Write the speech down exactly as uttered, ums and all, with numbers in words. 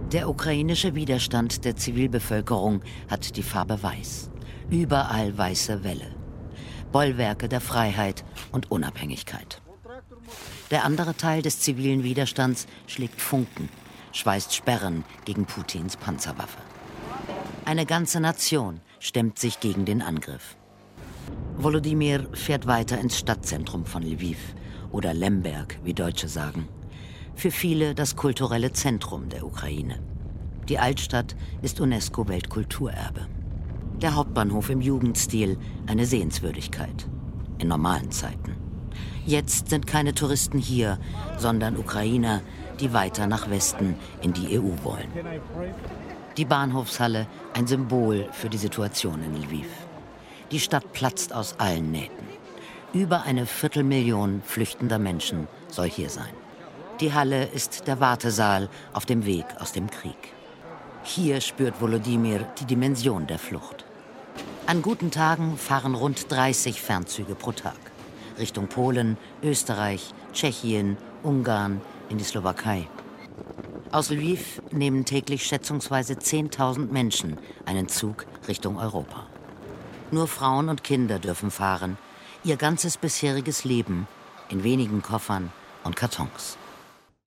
Der ukrainische Widerstand der Zivilbevölkerung hat die Farbe weiß. Überall weiße Wälle. Bollwerke der Freiheit und Unabhängigkeit. Der andere Teil des zivilen Widerstands schlägt Funken, schweißt Sperren gegen Putins Panzerwaffe. Eine ganze Nation stemmt sich gegen den Angriff. Volodymyr fährt weiter ins Stadtzentrum von Lwiw oder Lemberg, wie Deutsche sagen. Für viele das kulturelle Zentrum der Ukraine. Die Altstadt ist UNESCO-Weltkulturerbe. Der Hauptbahnhof im Jugendstil eine Sehenswürdigkeit. In normalen Zeiten. Jetzt sind keine Touristen hier, sondern Ukrainer, die weiter nach Westen in die E U wollen. Die Bahnhofshalle, ein Symbol für die Situation in Lwiw. Die Stadt platzt aus allen Nähten. Über eine Viertelmillion flüchtender Menschen soll hier sein. Die Halle ist der Wartesaal auf dem Weg aus dem Krieg. Hier spürt Volodymyr die Dimension der Flucht. An guten Tagen fahren rund dreißig Fernzüge pro Tag. Richtung Polen, Österreich, Tschechien, Ungarn, in die Slowakei. Aus Lwiw nehmen täglich schätzungsweise zehntausend Menschen einen Zug Richtung Europa. Nur Frauen und Kinder dürfen fahren, ihr ganzes bisheriges Leben in wenigen Koffern und Kartons.